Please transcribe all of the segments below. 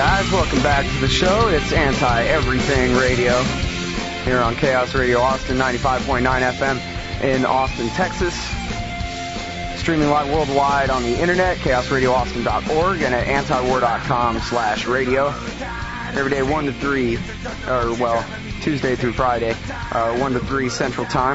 guys, welcome back to the show. It's Anti-Everything Radio here on Chaos Radio Austin, 95.9 FM in Austin, Texas. Streaming live worldwide on the internet, chaosradioaustin.org, and at antiwar.com/radio. Every day 1 to 3, Tuesday through Friday, 1 to 3 Central Time.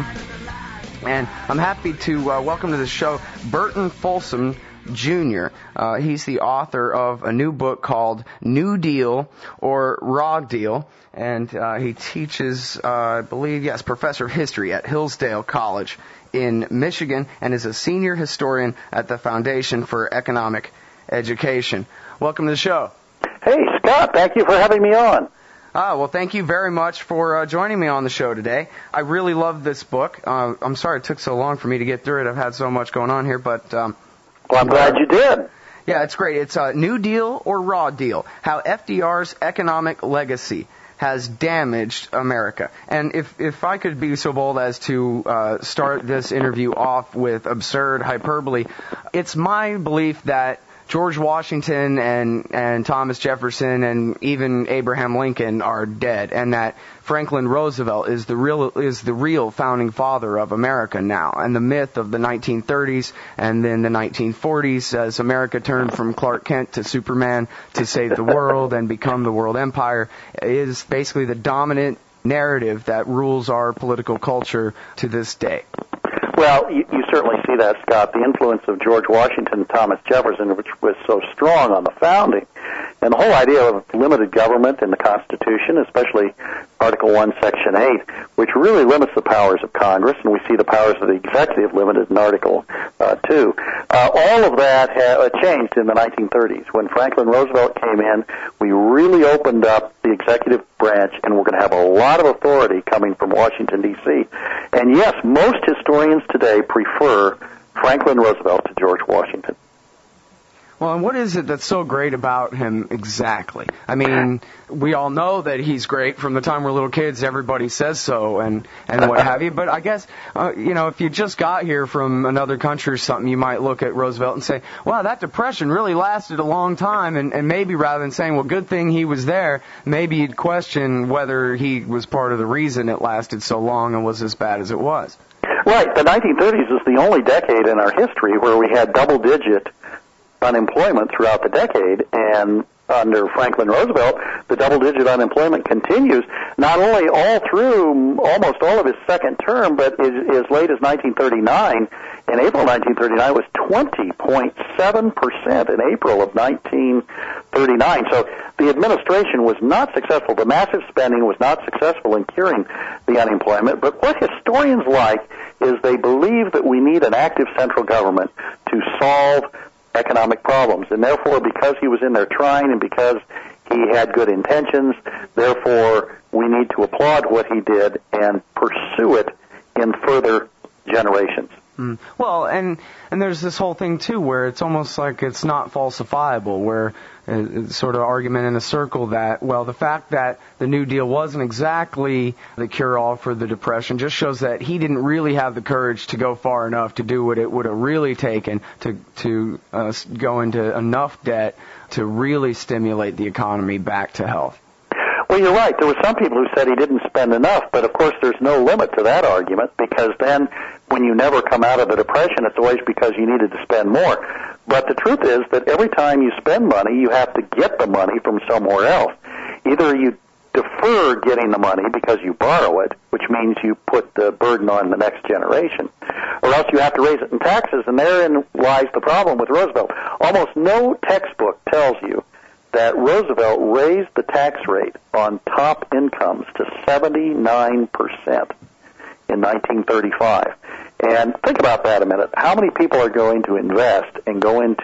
And I'm happy to welcome to the show Burton Folsom Jr. He's the author of a new book called New Deal or Raw Deal, and he teaches, professor of history at Hillsdale College in Michigan, and is a senior historian at the Foundation for Economic Education. Welcome to the show. Hey, Scott, thank you for having me on. Well, thank you very much for joining me on the show today. I really love this book. I'm sorry it took so long for me to get through it. I've had so much going on here, but... Well, I'm glad you did. Yeah, it's great. It's New Deal or Raw Deal, how FDR's economic legacy has damaged America. And if I could be so bold as to start this interview off with absurd hyperbole, it's my belief that George Washington and Thomas Jefferson and even Abraham Lincoln are dead, and that Franklin Roosevelt is the real founding father of America now. And the myth of the 1930s and then the 1940s, as America turned from Clark Kent to Superman to save the world and become the world empire, is basically the dominant narrative that rules our political culture to this day. Well, you certainly see that, Scott, the influence of George Washington and Thomas Jefferson, which was so strong on the founding, and the whole idea of limited government in the Constitution, especially Article 1, Section 8, which really limits the powers of Congress, and we see the powers of the executive limited in Article 2. All of that changed in the 1930s. When Franklin Roosevelt came in, we really opened up the executive branch, and we're going to have a lot of authority coming from Washington, D.C. And yes, most historians today prefer Franklin Roosevelt to George Washington. Well, and what is it that's so great about him exactly? I mean, we all know that he's great from the time we're little kids. Everybody says so and what have you. But I guess, if you just got here from another country or something, you might look at Roosevelt and say, wow, that depression really lasted a long time. And maybe rather than saying, well, good thing he was there, maybe you'd question whether he was part of the reason it lasted so long and was as bad as it was. Right. The 1930s is the only decade in our history where we had double-digit unemployment throughout the decade, and under Franklin Roosevelt, the double-digit unemployment continues not only all through almost all of his second term, but as late as 1939. In April 1939, it was 20.7% in April of 1939. So the administration was not successful. The massive spending was not successful in curing the unemployment. But what historians like is they believe that we need an active central government to solve economic problems, and therefore, because he was in there trying and because he had good intentions, therefore we need to applaud what he did and pursue it in further generations. Well, and there's this whole thing, too, where it's almost like it's not falsifiable, where it's sort of argument in a circle that, well, the fact that the New Deal wasn't exactly the cure-all for the Depression just shows that he didn't really have the courage to go far enough to do what it would have really taken to go into enough debt to really stimulate the economy back to health. Well, you're right. There were some people who said he didn't spend enough, but of course there's no limit to that argument, because then when you never come out of the Depression, it's always because you needed to spend more. But the truth is that every time you spend money, you have to get the money from somewhere else. Either you defer getting the money because you borrow it, which means you put the burden on the next generation, or else you have to raise it in taxes, and therein lies the problem with Roosevelt. Almost no textbook tells you that Roosevelt raised the tax rate on top incomes to 79% in 1935. And think about that a minute. How many people are going to invest in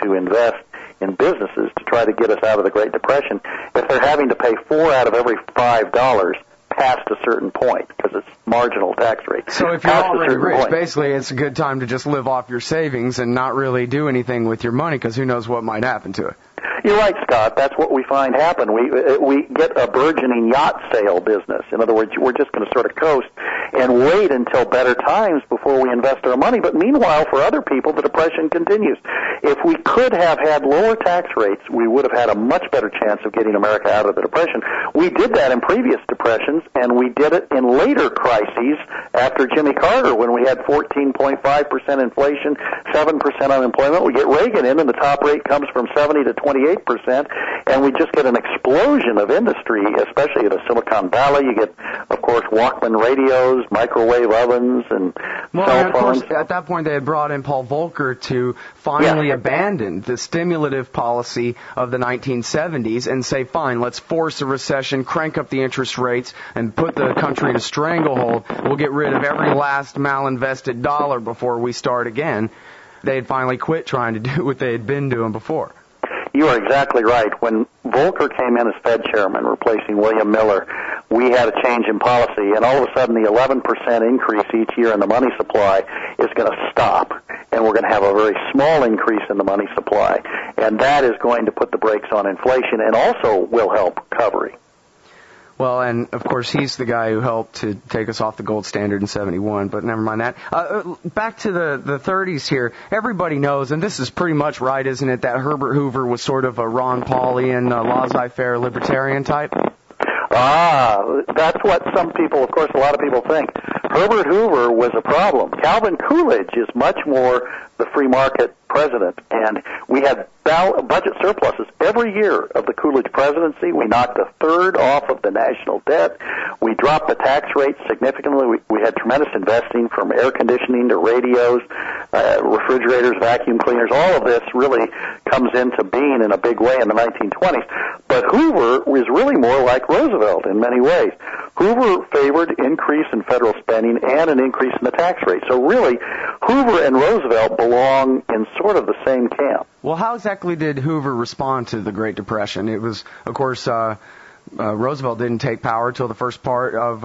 businesses to try to get us out of the Great Depression if they're having to pay $4 out of every $5 past a certain point, because it's marginal tax rate? So if you're already rich, basically it's a good time to just live off your savings and not really do anything with your money, because who knows what might happen to it. You're right, Scott. That's what we find happen. We get a burgeoning yacht sale business. In other words, we're just going to sort of coast. and wait until better times before we invest our money. But meanwhile, for other people, the depression continues. If we could have had lower tax rates, we would have had a much better chance of getting America out of the depression. We did that in previous depressions, and we did it in later crises after Jimmy Carter, when we had 14.5% inflation, 7% unemployment. We get Reagan in, and the top rate comes from 70 to 28%, and we just get an explosion of industry, especially in the Silicon Valley. You get, of course, Walkman radios, microwave ovens, and cell phones. Of course, at that point, they had brought in Paul Volcker to finally abandon the stimulative policy of the 1970s and say, fine, let's force a recession, crank up the interest rates, and put the country in a stranglehold. We'll get rid of every last malinvested dollar before we start again. They had finally quit trying to do what they had been doing before. You are exactly right. When Volcker came in as Fed chairman, replacing William Miller, we had a change in policy, and all of a sudden the 11% increase each year in the money supply is going to stop, and we're going to have a very small increase in the money supply, and that is going to put the brakes on inflation and also will help recovery. Well, and of course, he's the guy who helped to take us off the gold standard in 71, but never mind that. Back to the 30s here. Everybody knows, and this is pretty much right, isn't it, that Herbert Hoover was sort of a Ron Paulian, laissez-faire libertarian type? That's what some people, of course, a lot of people think. Herbert Hoover was a problem. Calvin Coolidge is much more the free market president, and we had budget surpluses every year of the Coolidge presidency. We knocked a third off of the national debt. We dropped the tax rate significantly. We had tremendous investing, from air conditioning to radios, refrigerators, vacuum cleaners. All of this really comes into being in a big way in the 1920s. But Hoover was really more like Roosevelt in many ways. Hoover favored increase in federal spending and an increase in the tax rate. So really, Hoover and Roosevelt belong in sort of the same camp. Well, how exactly did Hoover respond to the Great Depression? It was, of course, Roosevelt didn't take power till the first part of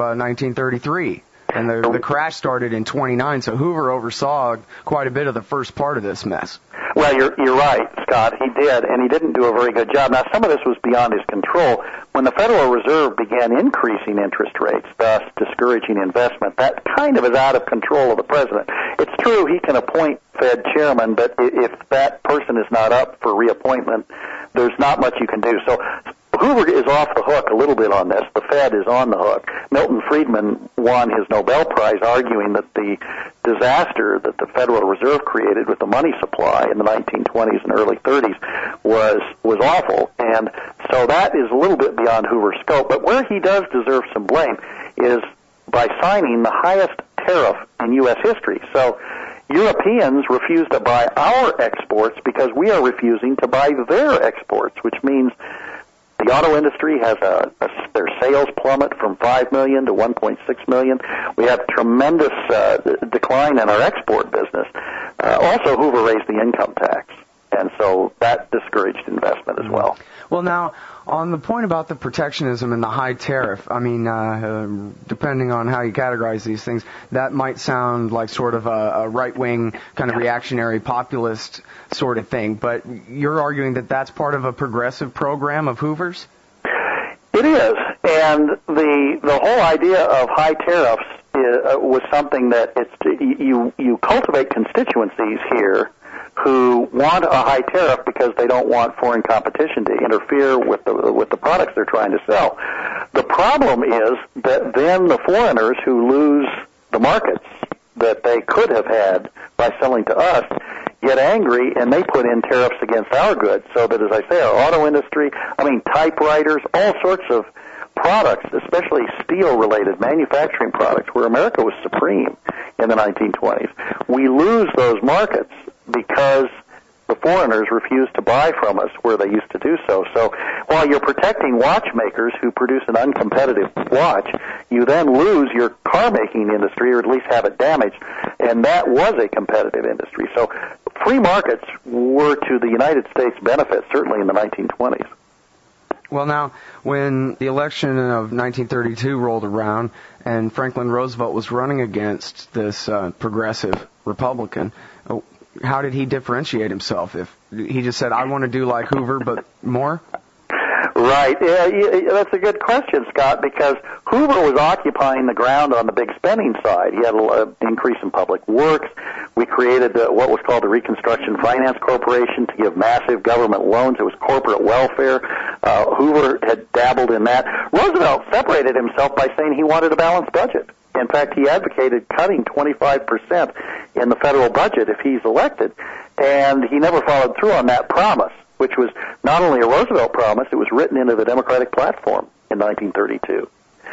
1933. And the crash started in 29, so Hoover oversaw quite a bit of the first part of this mess. Well, you're right, Scott. He did, and he didn't do a very good job. Now, some of this was beyond his control. When the Federal Reserve began increasing interest rates, thus discouraging investment, that kind of is out of control of the president. It's true he can appoint Fed chairman, but if that person is not up for reappointment, there's not much you can do. So Hoover is off the hook a little bit on this. The Fed is on the hook. Milton Friedman won his Nobel Prize arguing that the disaster that the Federal Reserve created with the money supply in the 1920s and early 30s was awful. And so that is a little bit beyond Hoover's scope. But where he does deserve some blame is by signing the highest tariff in U.S. history. So Europeans refuse to buy our exports because we are refusing to buy their exports, which means the auto industry has their sales plummet from 5 million to 1.6 million. We have tremendous decline in our export business. Also, Hoover raised the income tax, and so that discouraged investment as well. Well, now, on the point about the protectionism and the high tariff, I mean, depending on how you categorize these things, that might sound like sort of a right-wing kind of reactionary populist sort of thing, but you're arguing that that's part of a progressive program of Hoover's? It is, and the whole idea of high tariffs was something that you cultivate constituencies here who want a high tariff because they don't want foreign competition to interfere with the products they're trying to sell. The problem is that then the foreigners who lose the markets that they could have had by selling to us get angry, and they put in tariffs against our goods, so that, as I say, our auto industry, typewriters, all sorts of products, especially steel-related manufacturing products, where America was supreme in the 1920s, we lose those markets because the foreigners refuse to buy from us where they used to do so. So while you're protecting watchmakers who produce an uncompetitive watch, you then lose your car-making industry, or at least have it damaged, and that was a competitive industry. So free markets were to the United States' benefit, certainly in the 1920s. Well, now, when the election of 1932 rolled around and Franklin Roosevelt was running against this progressive Republican, how did he differentiate himself? If he just said, I want to do like Hoover, but more? Right. Yeah, that's a good question, Scott, because Hoover was occupying the ground on the big spending side. He had an increase in public works. We created what was called the Reconstruction Finance Corporation to give massive government loans. It was corporate welfare. Hoover had dabbled in that. Roosevelt separated himself by saying he wanted a balanced budget. In fact, he advocated cutting 25% in the federal budget if he's elected, and he never followed through on that promise, which was not only a Roosevelt promise, it was written into the Democratic platform in 1932.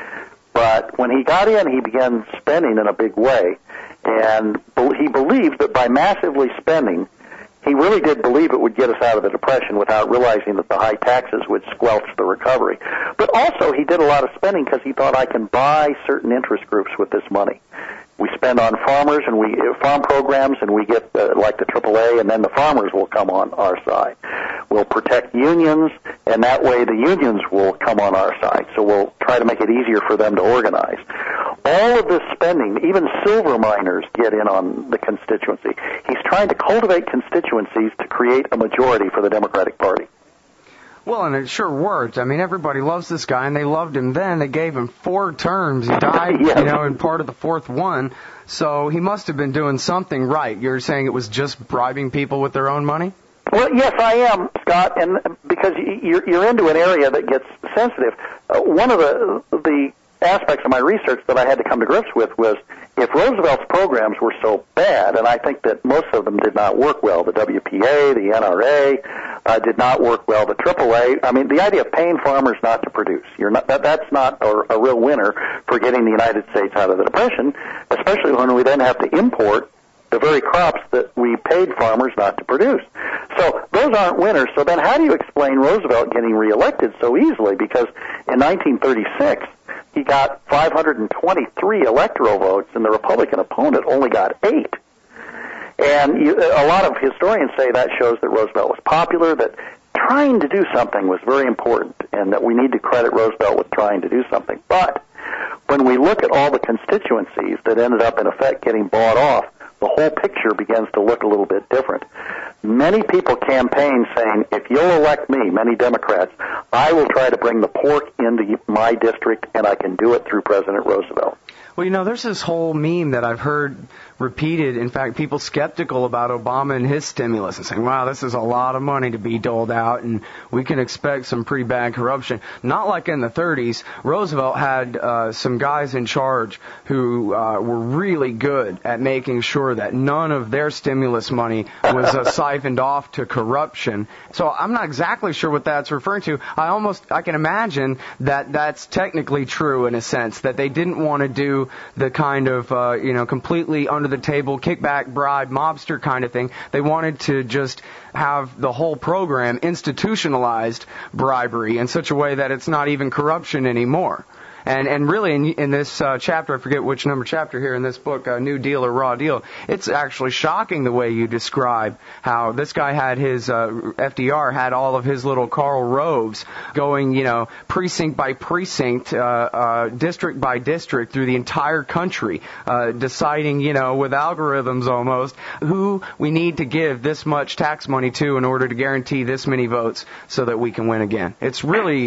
But when he got in, he began spending in a big way, and he believed that by massively spending, he really did believe it would get us out of the Depression without realizing that the high taxes would squelch the recovery. But also, he did a lot of spending because he thought, I can buy certain interest groups with this money. We spend on farmers and farm programs, and we get like the AAA, and then the farmers will come on our side. We'll protect unions, and that way the unions will come on our side. So we'll try to make it easier for them to organize. All of this spending, even silver miners get in on the constituency. He's trying to cultivate constituencies to create a majority for the Democratic Party. Well, and it sure worked. I mean, everybody loves this guy, and they loved him then. They gave him 4 terms. He died, yes. in part of the 4th one. So he must have been doing something right. You're saying it was just bribing people with their own money? Well, yes, I am, Scott, and because you're into an area that gets sensitive. One of the aspects of my research that I had to come to grips with was if Roosevelt's programs were so bad, and I think that most of them did not work well, the WPA, the NRA did not work well, the AAA, I mean, the idea of paying farmers not to produce, that's not a real winner for getting the United States out of the Depression, especially when we then have to import the very crops that we paid farmers not to produce. So those aren't winners. So then how do you explain Roosevelt getting reelected so easily? Because in 1936, he got 523 electoral votes, and the Republican opponent only got 8. And a lot of historians say that shows that Roosevelt was popular, that trying to do something was very important, and that we need to credit Roosevelt with trying to do something. But when we look at all the constituencies that ended up, in effect, getting bought off, the whole picture begins to look a little bit different. Many people campaign saying, if you'll elect me, many Democrats, I will try to bring the pork into my district, and I can do it through President Roosevelt. Well, there's this whole meme that I've heard repeated. In fact, people skeptical about Obama and his stimulus and saying, wow, this is a lot of money to be doled out, and we can expect some pretty bad corruption. Not like in the 30s. Roosevelt had some guys in charge who were really good at making sure that none of their stimulus money was siphoned off to corruption. So I'm not exactly sure what that's referring to. I can imagine that that's technically true in a sense, that they didn't want to do the kind of, completely under-the-table, kickback, bribe, mobster kind of thing. They wanted to just have the whole program institutionalized bribery in such a way that it's not even corruption anymore. And really, in this chapter, I forget which number chapter here in this book, New Deal or Raw Deal, it's actually shocking the way you describe how this guy had his, FDR had all of his little Karl Roves going, precinct by precinct, district by district through the entire country, deciding, with algorithms almost, who we need to give this much tax money to in order to guarantee this many votes so that we can win again. It's really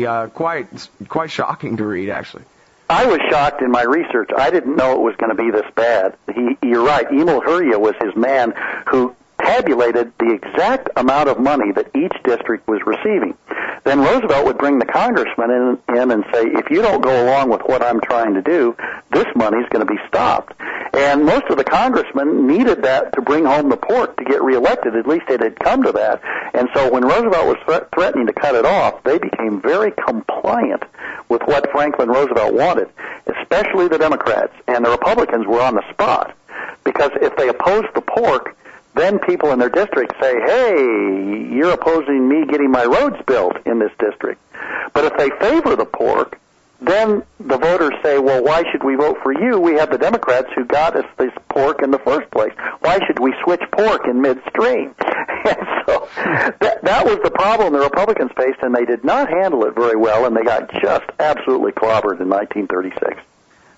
quite shocking to read, actually. I was shocked in my research. I didn't know it was going to be this bad. You're right. Emil Hurria was his man who tabulated the exact amount of money that each district was receiving. Then Roosevelt would bring the congressman in and say, if you don't go along with what I'm trying to do, this money's going to be stopped. And most of the congressmen needed that to bring home the pork to get reelected. At least it had come to that. And so when Roosevelt was threatening to cut it off, they became very compliant with what Franklin Roosevelt wanted, especially the Democrats. And the Republicans were on the spot, because if they opposed the pork, then people in their district say, hey, you're opposing me getting my roads built in this district. But if they favor the pork, then the voters say, well, why should we vote for you? We have the Democrats who got us this pork in the first place. Why should we switch pork in midstream? And so that was the problem the Republicans faced, and they did not handle it very well, and they got just absolutely clobbered in 1936.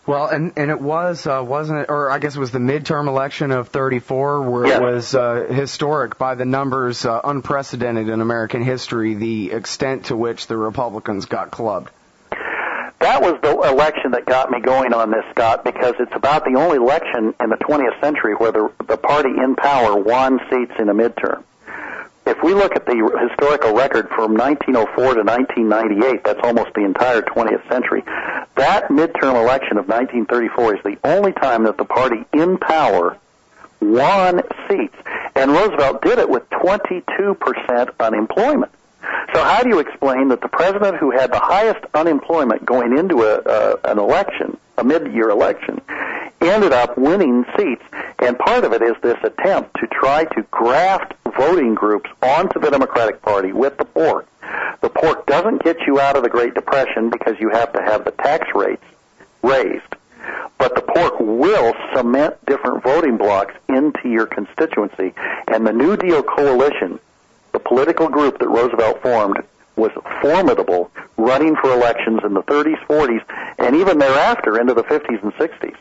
Well, and it was, wasn't it, or I guess it was the midterm election of 34 where it was historic by the numbers, unprecedented in American history, the extent to which the Republicans got clubbed. That was the election that got me going on this, Scott, because it's about the only election in the 20th century where the party in power won seats in a midterm. If we look at the historical record from 1904 to 1998, that's almost the entire 20th century, that midterm election of 1934 is the only time that the party in power won seats. And Roosevelt did it with 22% unemployment. So how do you explain that the president who had the highest unemployment going into an election, a mid-year election, ended up winning seats? And part of it is this attempt to try to graft voting groups onto the Democratic Party with the pork. The pork doesn't get you out of the Great Depression because you have to have the tax rates raised. But the pork will cement different voting blocks into your constituency. And the New Deal coalition, the political group that Roosevelt formed, was formidable, running for elections in the 30s, 40s, and even thereafter into the 50s and 60s.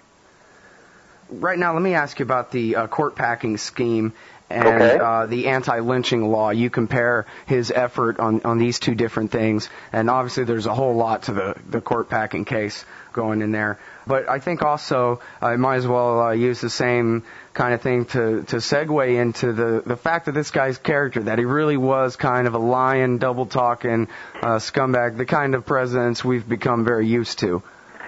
Right now, let me ask you about the court packing scheme and the anti-lynching law. You compare his effort on these two different things, and obviously there's a whole lot to the court packing case going in there. But I think also I might as well use the same kind of thing to segue into the fact that this guy's character, that he really was kind of a lying, double-talking scumbag, the kind of presidents we've become very used to.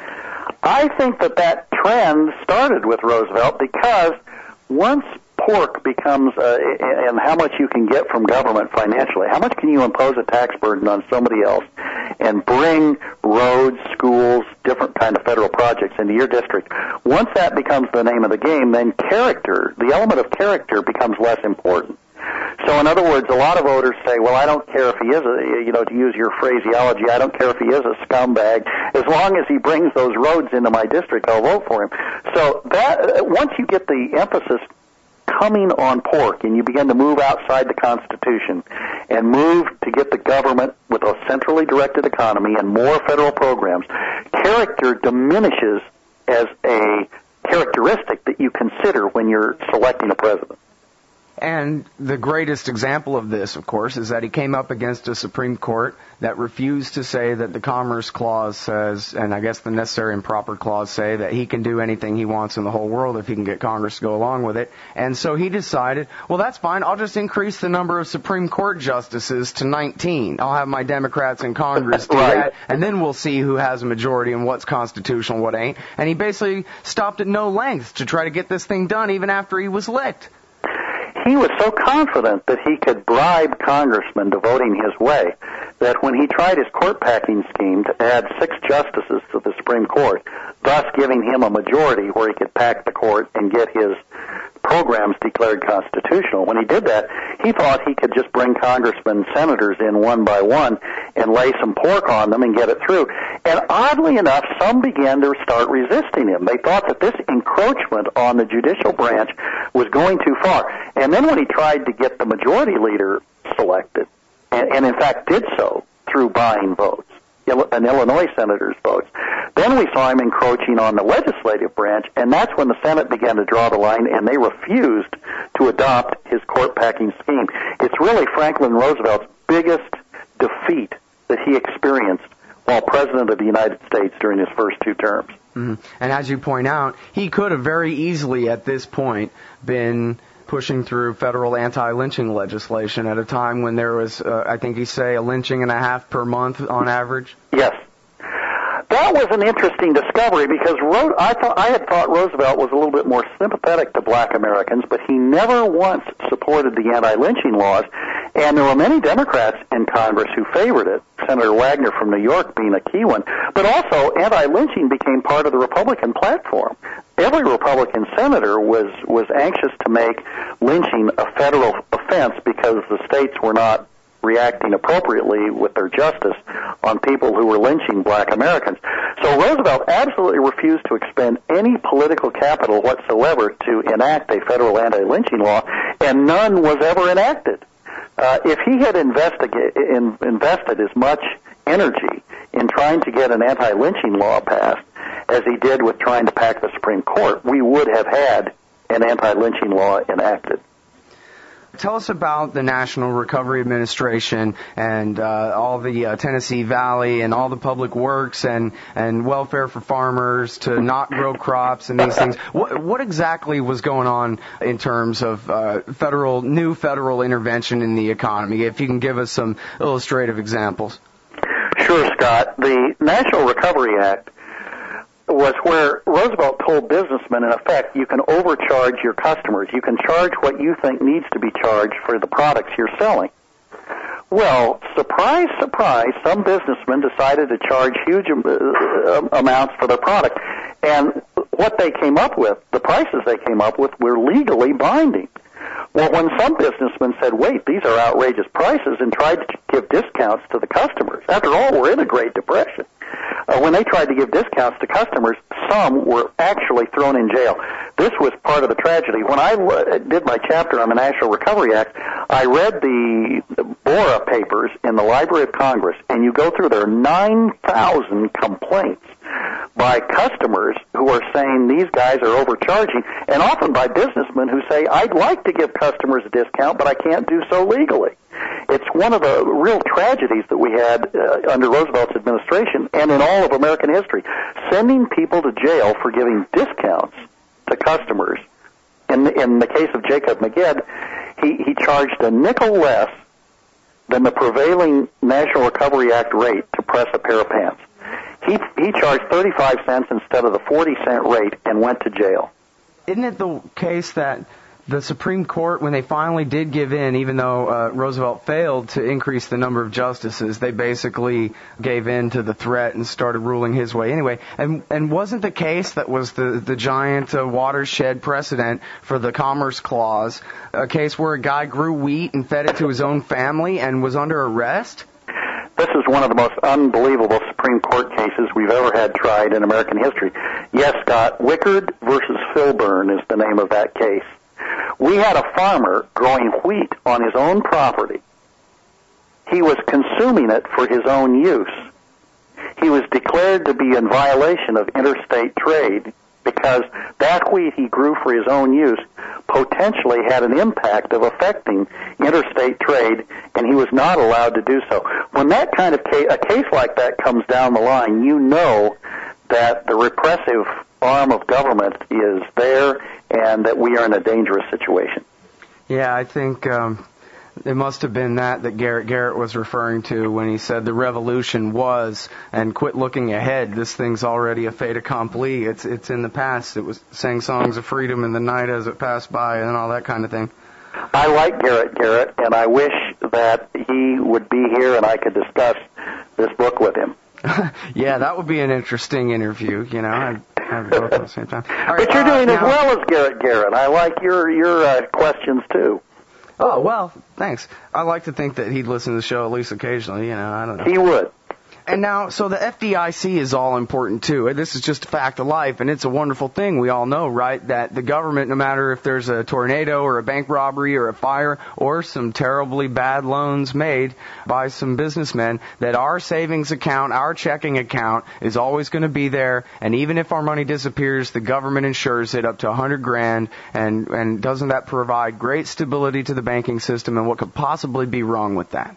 I think that trend started with Roosevelt because once pork becomes, and how much you can get from government financially, how much can you impose a tax burden on somebody else and bring roads, schools, different kind of federal projects into your district? Once that becomes the name of the game, then character, the element of character, becomes less important. So in other words, a lot of voters say, well, I don't care if he is to use your phraseology, I don't care if he is a scumbag. As long as he brings those roads into my district, I'll vote for him. So that, once you get the emphasis coming on pork and you begin to move outside the Constitution and move to get the government with a centrally directed economy and more federal programs, character diminishes as a characteristic that you consider when you're selecting a president. And the greatest example of this, of course, is that he came up against a Supreme Court that refused to say that the Commerce Clause says, and I guess the Necessary and Proper Clause say, that he can do anything he wants in the whole world if he can get Congress to go along with it. And so he decided, well, that's fine. I'll just increase the number of Supreme Court justices to 19. I'll have my Democrats in Congress do that, and then we'll see who has a majority and what's constitutional, what ain't. And he basically stopped at no length to try to get this thing done even after he was licked. He was so confident that he could bribe congressmen to voting his way that when he tried his court packing scheme to add 6 justices to the Supreme Court, thus giving him a majority where he could pack the court and get his programs declared constitutional, when he did that, he thought he could just bring congressmen, senators in one by one and lay some pork on them and get it through. And oddly enough, some began to start resisting him. They thought that this encroachment on the judicial branch was going too far. And then when he tried to get the majority leader selected, and in fact did so through buying votes, an Illinois senator's votes, then we saw him encroaching on the legislative branch, and that's when the Senate began to draw the line, and they refused to adopt his court-packing scheme. It's really Franklin Roosevelt's biggest defeat that he experienced while President of the United States during his first 2 terms. Mm-hmm. And as you point out, he could have very easily at this point been pushing through federal anti-lynching legislation at a time when there was, I think you say, a lynching and a half per month on average? Yes. That was an interesting discovery because I had thought Roosevelt was a little bit more sympathetic to black Americans, but he never once supported the anti-lynching laws, and there were many Democrats in Congress who favored it, Senator Wagner from New York being a key one, but also anti-lynching became part of the Republican platform. Every Republican senator was anxious to make lynching a federal offense because the states were not reacting appropriately with their justice on people who were lynching black Americans. So Roosevelt absolutely refused to expend any political capital whatsoever to enact a federal anti-lynching law, and none was ever enacted. If he had invested as much energy in trying to get an anti-lynching law passed as he did with trying to pack the Supreme Court, we would have had an anti-lynching law enacted. Tell us about the National Recovery Administration and all the Tennessee Valley and all the public works and welfare for farmers to not grow crops and these things. What exactly was going on in terms of new federal intervention in the economy? If you can give us some illustrative examples. Sure, Scott. The National Recovery Act was where Roosevelt told businessmen, in effect, you can overcharge your customers. You can charge what you think needs to be charged for the products you're selling. Well, surprise, surprise, some businessmen decided to charge huge amounts for their product. And what they came up with, the prices they came up with, were legally binding. Well, when some businessmen said, wait, these are outrageous prices, and tried to give discounts to the customers, after all, we're in a Great Depression. When they tried to give discounts to customers, some were actually thrown in jail. This was part of the tragedy. When I did my chapter on the National Recovery Act, I read the Bora papers in the Library of Congress, and you go through there 9,000 complaints by customers who are saying these guys are overcharging, and often by businessmen who say, I'd like to give customers a discount, but I can't do so legally. It's one of the real tragedies that we had under Roosevelt's administration and in all of American history, sending people to jail for giving discounts to customers. In the case of Jacob Magid, he charged a nickel less than the prevailing National Recovery Act rate to press a pair of pants. He charged 35 cents instead of the 40-cent rate and went to jail. Isn't it the case that the Supreme Court, when they finally did give in, even though Roosevelt failed to increase the number of justices, they basically gave in to the threat and started ruling his way anyway? And wasn't the case that was the giant watershed precedent for the Commerce Clause a case where a guy grew wheat and fed it to his own family and was under arrest? This is one of the most unbelievable Supreme Court cases we've ever had tried in American history. Yes, Scott, Wickard versus Filburn is the name of that case. We had a farmer growing wheat on his own property. He was consuming it for his own use. He was declared to be in violation of interstate trade because that wheat he grew for his own use potentially had an impact of affecting interstate trade, and he was not allowed to do so. When that kind of a case like that comes down the line, you know that the repressive arm of government is there and that we are in a dangerous situation. Yeah, I think it must have been that Garrett was referring to when he said the revolution was, and quit looking ahead. This thing's already a fait accompli. It's in the past. It was sang songs of freedom in the night as it passed by and all that kind of thing. I like Garrett, and I wish that he would be here and I could discuss this book with him. Yeah, that would be an interesting interview, you know. I'd have it both at the same time. All right, but you're doing as well as Garrett. I like your questions, too. Oh, well, thanks. I like to think that he'd listen to the show at least occasionally, you know, I don't know. He would. And now, so the FDIC is all important, too. This is just a fact of life, and it's a wonderful thing. We all know, right, that the government, no matter if there's a tornado or a bank robbery or a fire or some terribly bad loans made by some businessmen, that our savings account, our checking account is always going to be there, and even if our money disappears, the government insures it up to $100,000, and doesn't that provide great stability to the banking system, and what could possibly be wrong with that?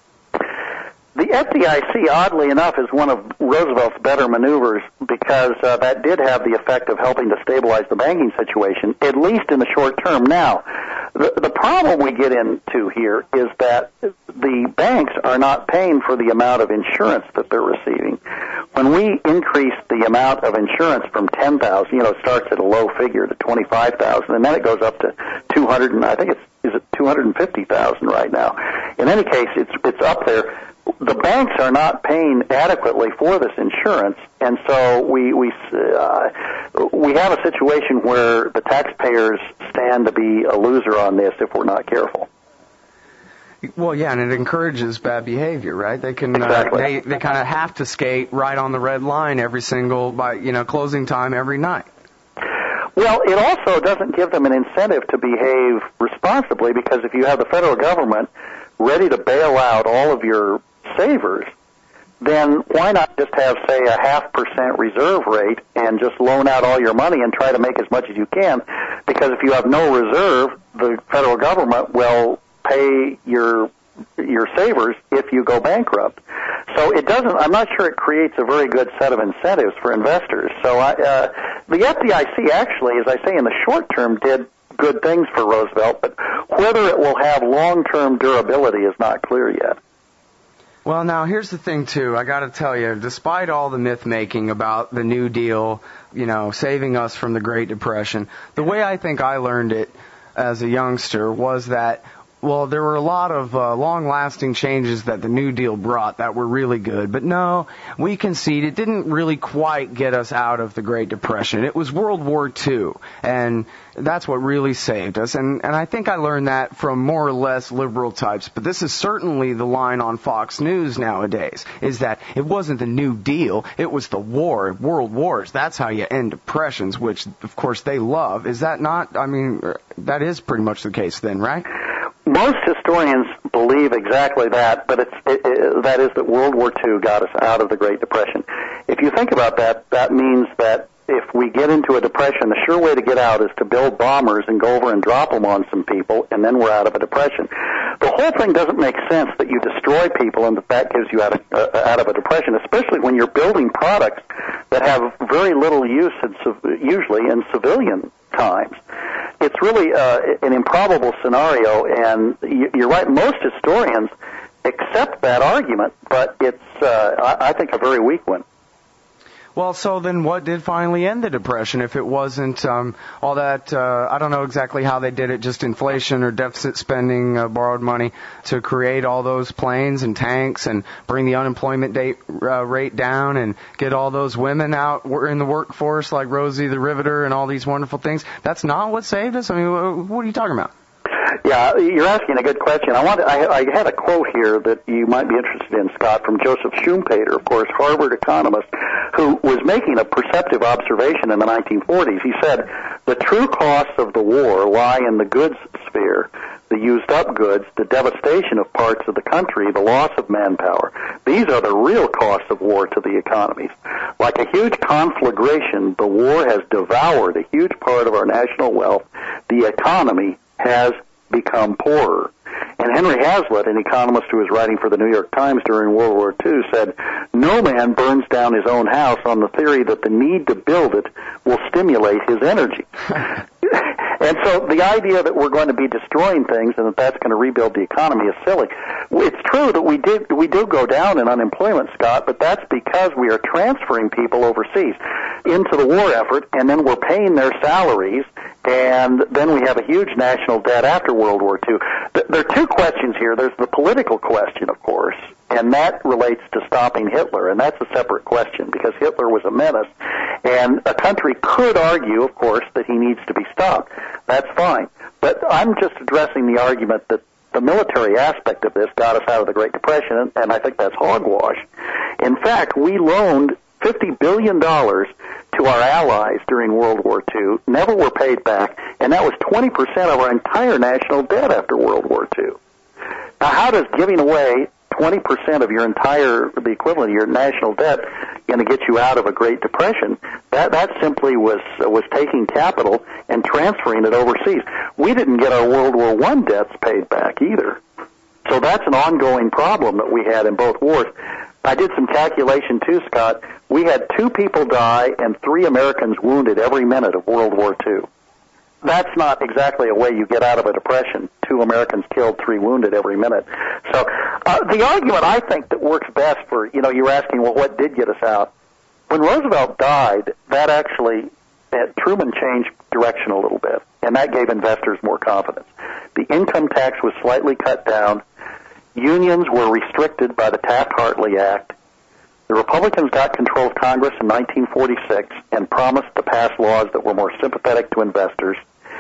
The FDIC, oddly enough, is one of Roosevelt's better maneuvers because that did have the effect of helping to stabilize the banking situation, at least in the short term. Now, the problem we get into here is that the banks are not paying for the amount of insurance that they're receiving. When we increase the amount of insurance from $10,000, you know, it starts at a low figure to $25,000, and then it goes up to $200,000, and I think it's $250,000 right now. In any case, it's up there. The banks are not paying adequately for this insurance, and so we have a situation where the taxpayers stand to be a loser on this if we're not careful. Well, yeah, and it encourages bad behavior, right? They can exactly. They kind of have to skate right on the red line by closing time every night. Well, it also doesn't give them an incentive to behave responsibly because if you have the federal government ready to bail out all of your savers, then why not just have, say, a 0.5% reserve rate and just loan out all your money and try to make as much as you can? Because if you have no reserve, the federal government will pay your savers if you go bankrupt. So it doesn't, I'm not sure it creates a very good set of incentives for investors. So the FDIC actually, as I say, in the short term did good things for Roosevelt, but whether it will have long-term durability is not clear yet. Well, now, here's the thing, too. I got to tell you, despite all the myth-making about the New Deal, saving us from the Great Depression, the way I think I learned it as a youngster was that, well, there were a lot of long-lasting changes that the New Deal brought that were really good. But no, we concede it didn't really quite get us out of the Great Depression. It was World War II, and that's what really saved us. And I think I learned that from more or less liberal types. But this is certainly the line on Fox News nowadays, is that it wasn't the New Deal, it was the war, world wars. That's how you end depressions, which, of course, they love. Is that not? I mean, that is pretty much the case then, right? Most historians believe exactly that, but that is that World War II got us out of the Great Depression. If you think about that, that means that if we get into a depression, the sure way to get out is to build bombers and go over and drop them on some people, and then we're out of a depression. The whole thing doesn't make sense that you destroy people and that gives you out of a depression, especially when you're building products that have very little use, usually in civilian times. It's really an improbable scenario, and you're right, most historians accept that argument, but it's, I think, a very weak one. Well, so then what did finally end the Depression if it wasn't all that, I don't know exactly how they did it, just inflation or deficit spending, borrowed money to create all those planes and tanks and bring the unemployment rate down and get all those women out in the workforce like Rosie the Riveter and all these wonderful things? That's not what saved us? I mean, what are you talking about? Yeah, you're asking a good question. I had a quote here that you might be interested in, Scott, from Joseph Schumpeter, of course, Harvard economist, who was making a perceptive observation in the 1940s. He said, the true costs of the war lie in the goods sphere, the used-up goods, the devastation of parts of the country, the loss of manpower. These are the real costs of war to the economies. Like a huge conflagration, the war has devoured a huge part of our national wealth. The economy has become poorer. And Henry Hazlitt, an economist who was writing for the New York Times during World War II, said, no man burns down his own house on the theory that the need to build it will stimulate his energy. And so the idea that we're going to be destroying things and that that's going to rebuild the economy is silly. It's true that we do go down in unemployment, Scott, but that's because we are transferring people overseas into the war effort, and then we're paying their salaries, and then we have a huge national debt after World War II. There are two questions here. There's the political question, of course, and that relates to stopping Hitler, and that's a separate question because Hitler was a menace, and a country could argue, of course, that he needs to be stopped. That's fine. But I'm just addressing the argument that the military aspect of this got us out of the Great Depression, and I think that's hogwash. In fact, we loaned $50 billion to our allies during World War II, never were paid back, and that was 20% of our entire national debt after World War II. Now, how does giving away 20% of your the equivalent of your national debt, going to get you out of a Great Depression? That simply was taking capital and transferring it overseas. We didn't get our World War I debts paid back either. So that's an ongoing problem that we had in both wars. I did some calculation too, Scott. We had 2 people die and 3 Americans wounded every minute of World War II. That's not exactly a way you get out of a depression. 2 Americans killed, 3 wounded every minute. So the argument I think that works best for, you're asking, well, what did get us out? When Roosevelt died, that actually, Truman changed direction a little bit, and that gave investors more confidence. The income tax was slightly cut down. Unions were restricted by the Taft-Hartley Act. The Republicans got control of Congress in 1946 and promised to pass laws that were more sympathetic to investors.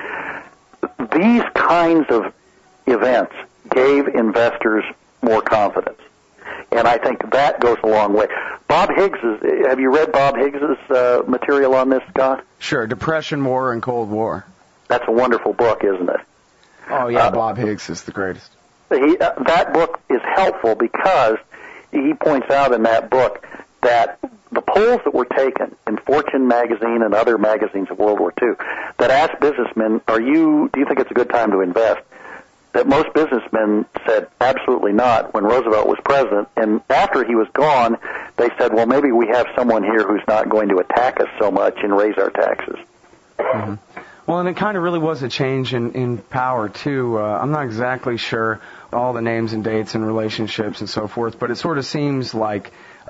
These kinds of events gave investors more confidence, and I think that goes a long way. Have you read Bob Higgs's material on this, Scott? Sure, Depression, War, and Cold War. That's a wonderful book, isn't it? Oh, yeah, Bob Higgs is the greatest. That book is helpful because he points out in that book that the polls that were taken in Fortune magazine and other magazines of World War II that asked businessmen, do you think it's a good time to invest? That most businessmen said absolutely not when Roosevelt was president. And after he was gone, they said, well, maybe we have someone here who's not going to attack us so much and raise our taxes. Mm-hmm. Well, and it kind of really was a change in power, too. I'm not exactly sure all the names and dates and relationships and so forth, but it sort of seems like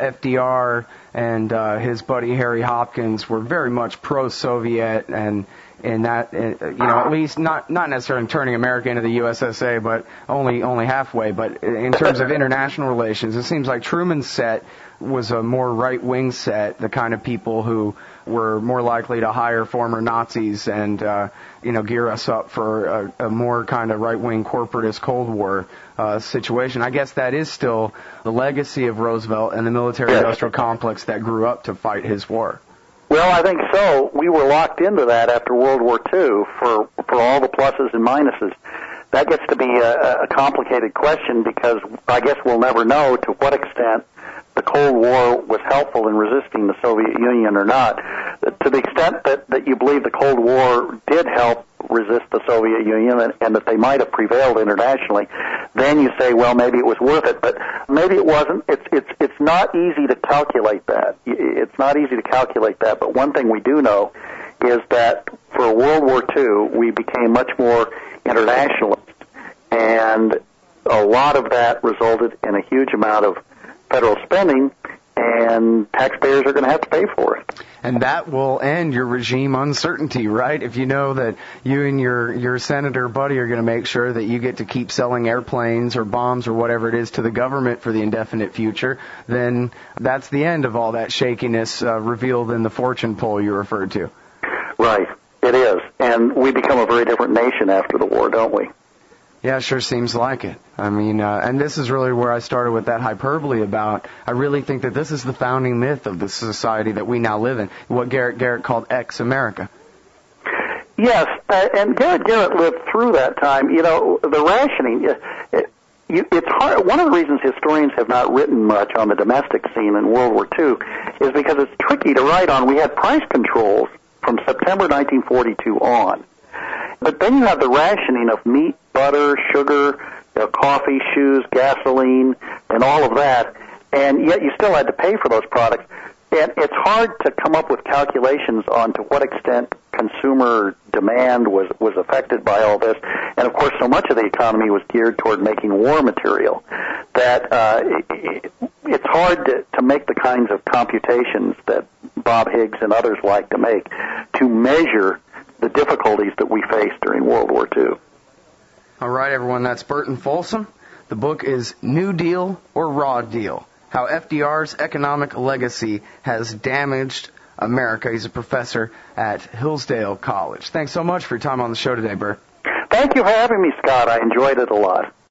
FDR and his buddy Harry Hopkins were very much pro-Soviet, and in that, at least not necessarily turning America into the USSR, but only halfway. But in terms of international relations, it seems like Truman's set was a more right-wing set, the kind of people who were more likely to hire former Nazis and gear us up for a more kind of right-wing corporatist Cold War situation. I guess that is still the legacy of Roosevelt and the military-industrial complex that grew up to fight his war. Well, I think so. We were locked into that after World War II for all the pluses and minuses. That gets to be a complicated question because I guess we'll never know to what extent the Cold War was helpful in resisting the Soviet Union or not. To the extent that you believe the Cold War did help resist the Soviet Union and that they might have prevailed internationally, then you say, well, maybe it was worth it, but maybe it wasn't. It's not easy to calculate that. It's not easy to calculate that, but one thing we do know is that for World War II, we became much more internationalist, and a lot of that resulted in a huge amount of federal spending, and taxpayers are going to have to pay for it. And that will end your regime uncertainty, right? If you know that you and your senator buddy are going to make sure that you get to keep selling airplanes or bombs or whatever it is to the government for the indefinite future, then that's the end of all that shakiness revealed in the fortune poll you referred to. Right, it is. And we become a very different nation after the war, don't we? Yeah, it sure seems like it. I mean, and this is really where I started with that hyperbole about, I really think that this is the founding myth of the society that we now live in, what Garrett called ex-America. Yes, and Garrett lived through that time. The rationing, it's hard. One of the reasons historians have not written much on the domestic scene in World War II is because it's tricky to write on. We had price controls from September 1942 on. But then you have the rationing of meat, butter, sugar, coffee, shoes, gasoline, and all of that, and yet you still had to pay for those products. And it's hard to come up with calculations on to what extent consumer demand was affected by all this. And, of course, so much of the economy was geared toward making war material that it's hard to make the kinds of computations that Bob Higgs and others like to make to measure the difficulties that we faced during World War II. All right, everyone, that's Burton Folsom. The book is New Deal or Raw Deal, How FDR's Economic Legacy Has Damaged America. He's a professor at Hillsdale College. Thanks so much for your time on the show today, Bert. Thank you for having me, Scott. I enjoyed it a lot.